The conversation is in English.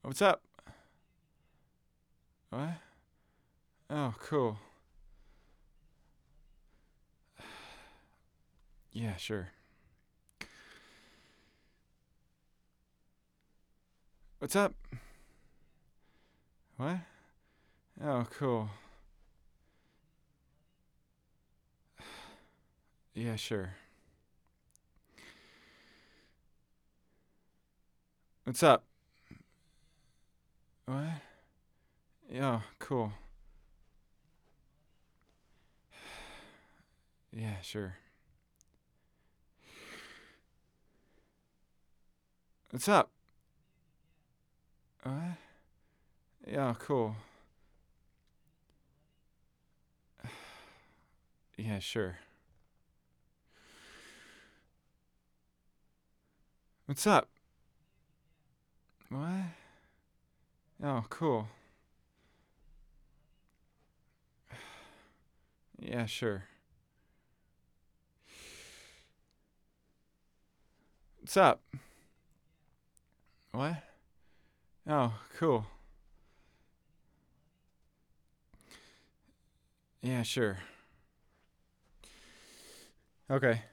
What's up? What? Oh, cool. Yeah, sure. What's up? What? Oh, cool. Yeah, sure. What's up? What? Yeah, cool. Yeah, sure. What's up? What? Yeah, cool. Yeah, sure. What's up? What? Oh, cool. Yeah, sure. What's up? What? Oh, cool. Yeah, sure. Okay.